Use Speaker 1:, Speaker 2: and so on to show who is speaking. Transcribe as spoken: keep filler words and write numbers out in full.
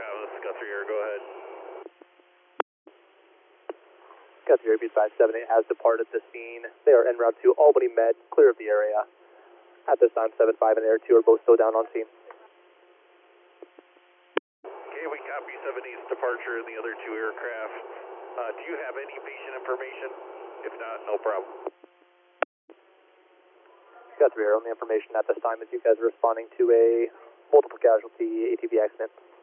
Speaker 1: Bravo, this is Guthrie here, go ahead.
Speaker 2: Guthrie Air Beat five seven eight has departed the scene. They are en route to Albany Med, clear of the area. At this time, seven five and Air two are both still down on scene.
Speaker 1: Okay, we copy seven eight's departure and the other two aircraft. Uh, do you have any patient information? If not, no problem.
Speaker 2: Guthrie Air, only information at this time is you guys are responding to a multiple casualty A T V accident.